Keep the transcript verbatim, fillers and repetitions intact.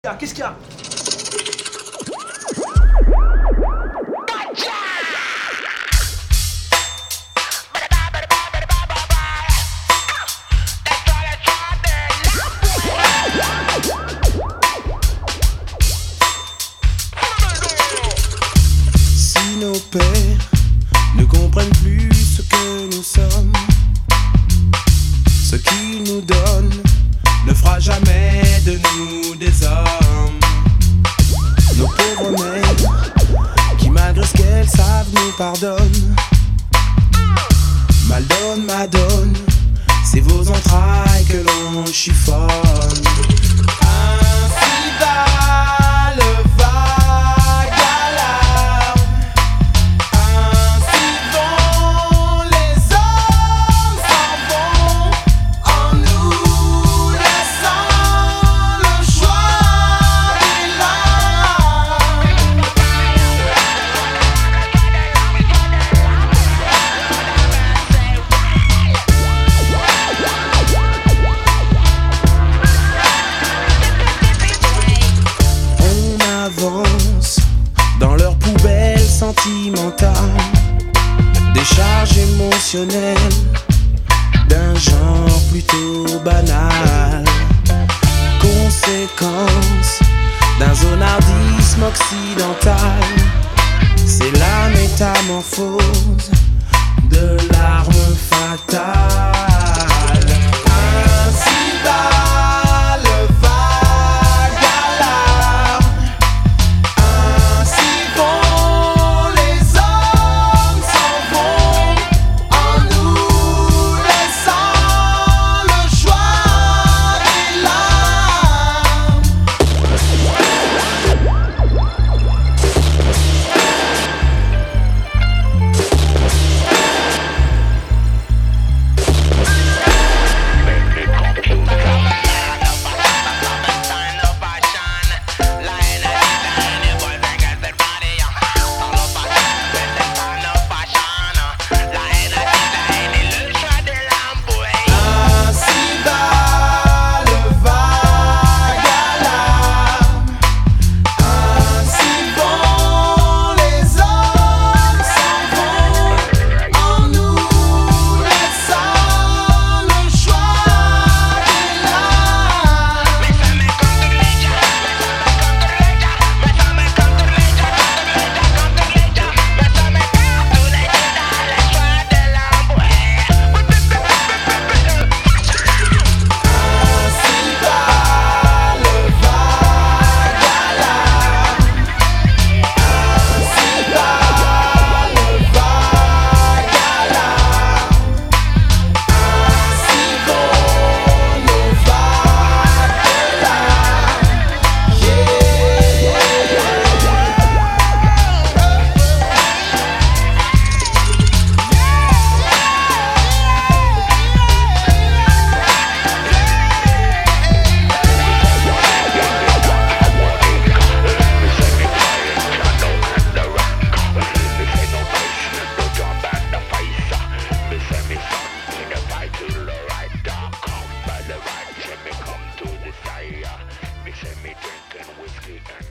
Qu'est-ce qu'il y a? Si nos pères ne comprennent plus ce que nous sommes, ce qu'ils nous donnent ne fera jamais de nous des hommes. Nos pauvres mères, qui malgré ce qu'elles savent nous pardonnent. Mal donne, madone, c'est vos entrailles que l'on chiffonne. Ainsi va le vague à l'âme, ainsi vont les hommes s'en vont, en nous laissant le choix des larmes. On avance dans leurs poubelles sentimentales, des charges émotionnelles d'un genre plutôt banal. Conséquence d'un zonardisme occidental, c'est la métamorphose de l'arme fatale. Ainsi va le vague à l'âme, ainsi vont les hommes s'en vont, en nous laissant le choix des larmes. Ainsi va le vague à l'âme, ainsi vont les hommes s'en vont, en nous laissant le choix des larmes. Ainsi va le vague à l'âme, ainsi va le vague à l'âme, ainsi vont nos vagues de larmes. Yeah. Me say me drinking whiskey and